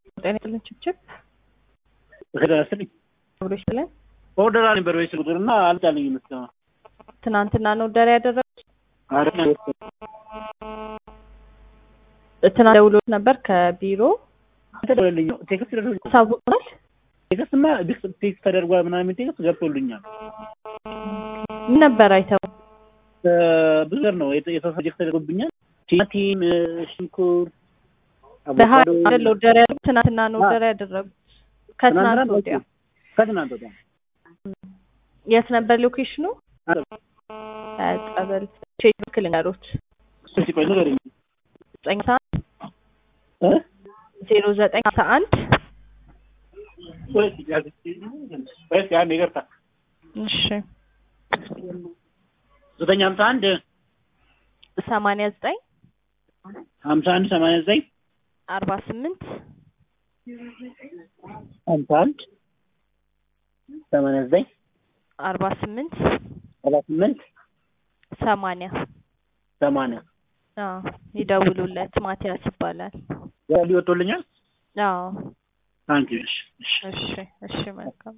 ጤና ይስጥልኝ ችፕ ከደረሰልኝ ብሎሽ ብለን ኦርደር ነበር ወይስ ቁጥርና አልጣልኝም እስካሁን። ትናንትና ነው ኦርደር ያደረኩት። አይደለም ትናንት ደውሎት ነበር ከቢሮ ተደረልኝ ቴክስት ተደርጎልኝ ሳውቋል። ቴክስትማ ቴክስት ተደርጓል ምናምን ቴክስት ገብቶልኛል። ምን ነበር አይተው ብዙ ነው የተሰጀክት ተደርጎብኛል። ቲማቲም ሽንኩርት በሃይል ኦርደር ያደረኩት ትናንትና ነው ኦርደር ያደረኩት። ከትናንት ወዲያ የት ነበር ሎኬሽኑ? ጠበል ቼክ ልንገሮት። እሺ ቆይ ንገረኝ። 0951 ወይስ ያን ይገርታ እሺ 951 89 51 89 48 51 89 48 48 80 80 ይደውሉለት። ማቲያስ ይባላል። ሊወጣልኛል። አዎ ታንኪ። እሺ እሺ መልካም